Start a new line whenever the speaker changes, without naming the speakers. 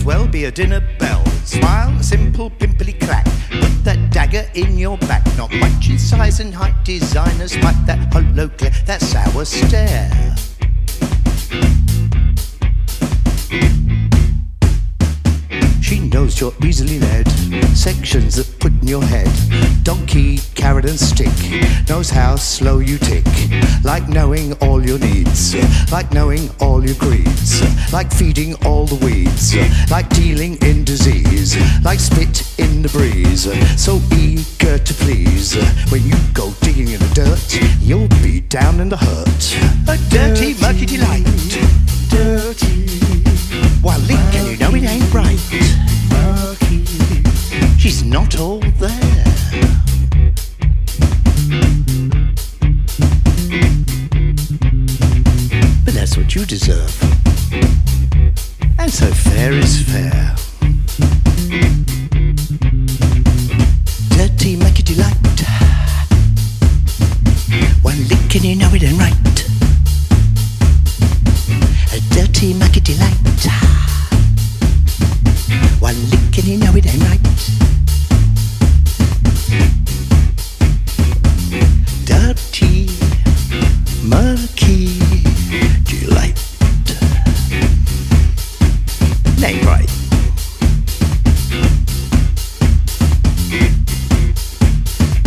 as well be a dinner bell. Smile, a simple pimply crack. Put that dagger in your back. Not much in size and height. Designers might that hollow glare, that sour stare. She knows you're easily led. Sections that put in your head. Donkey, carrot and stick. Knows how slow you tick. Like knowing all your needs. Like knowing all your greeds. Like feeding all the weeds. Like dealing in disease. Like spit in the breeze. So eager to please. When you go digging in the dirt, you'll be down in the hurt. A dirty, murky delight. Dirty. While Lincoln, you know it ain't right. Murky. She's not all there. But that's what you deserve. And so fair is fair. Dirty, murky delight. While Lincoln, you know it ain't right. A dirty, murky delight. One lick and you know it ain't right. Dirty